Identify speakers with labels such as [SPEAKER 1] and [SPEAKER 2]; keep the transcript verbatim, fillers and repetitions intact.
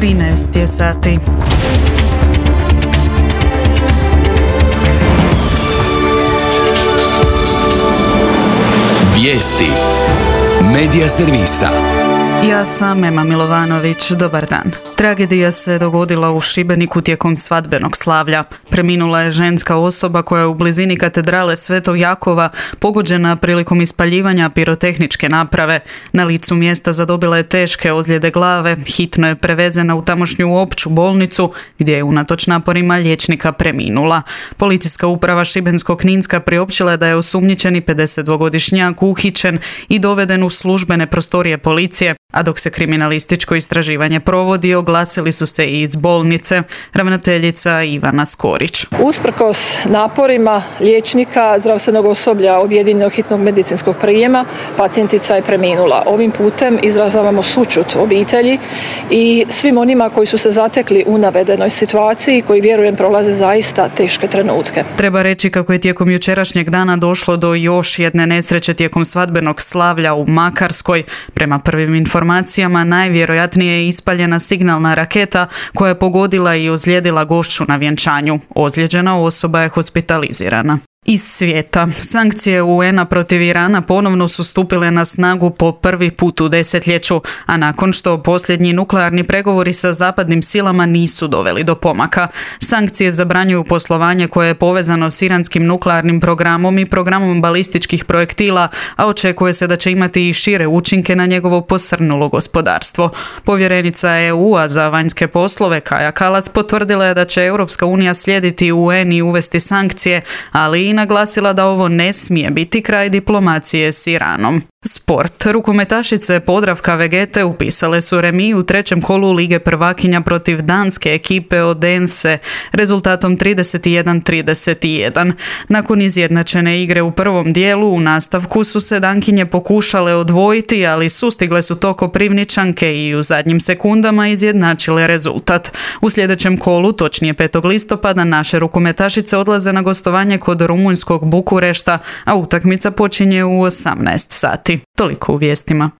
[SPEAKER 1] trinaest je sati.
[SPEAKER 2] Vijesti Medija servisa.
[SPEAKER 1] Ja sam Ema Milovanović, dobar dan. Tragedija se dogodila u Šibeniku tijekom svadbenog slavlja. Preminula je ženska osoba koja je u blizini katedrale Svetog Jakova pogođena prilikom ispaljivanja pirotehničke naprave. Na licu mjesta zadobila je teške ozljede glave, hitno je prevezena u tamošnju opću bolnicu gdje je unatoč naporima liječnika preminula. Policijska uprava Šibensko-kninska priopćila je da je osumnjičeni pedesetdvogodišnjak uhićen i doveden u službene prostorije policije, a dok se kriminalističko istraživanje provodi, oglasili su se i iz bolnice. Ravnateljica Ivana Skorić.
[SPEAKER 3] Usprkos naporima liječnika, zdravstvenog osoblja objedinjenog hitnog medicinskog prijema, pacijentica je preminula. Ovim putem izražavamo sućut obitelji i svim onima koji su se zatekli u navedenoj situaciji, koji vjerujem prolaze zaista teške trenutke.
[SPEAKER 1] Treba reći kako je tijekom jučerašnjeg dana došlo do još jedne nesreće tijekom svadbenog slavlja u Makarskoj. Prema prvim informacijama najvjerojatnije je ispaljena signalna raketa koja je pogodila i ozlijedila gošću na vjenčanju. Ozlijeđena osoba je hospitalizirana. Iz svijeta. Sankcije U N-a protiv Irana ponovno su stupile na snagu po prvi put u desetljeću, a nakon što posljednji nuklearni pregovori sa zapadnim silama nisu doveli do pomaka. Sankcije zabranjuju poslovanje koje je povezano s iranskim nuklearnim programom i programom balističkih projektila, a očekuje se da će imati i šire učinke na njegovo posrnulo gospodarstvo. Povjerenica E U-a za vanjske poslove Kaja Kallas potvrdila je da će Europska unija slijediti U N i uvesti sankcije, ali i naglasila da ovo ne smije biti kraj diplomacije s Iranom. Sport. Rukometašice Podravka Vegete upisale su remi u trećem kolu Lige prvakinja protiv danske ekipe Odense rezultatom trideset jedan trideset jedan. Nakon izjednačene igre u prvom dijelu, u nastavku su se dankinje pokušale odvojiti, ali sustigle su to Koprivničanke i u zadnjim sekundama izjednačile rezultat. U sljedećem kolu, točnije petog listopada, naše rukometašice odlaze na gostovanje kod rumunjskog Bukurešta, a utakmica počinje u osamnaest sati. Toliko u vijestima.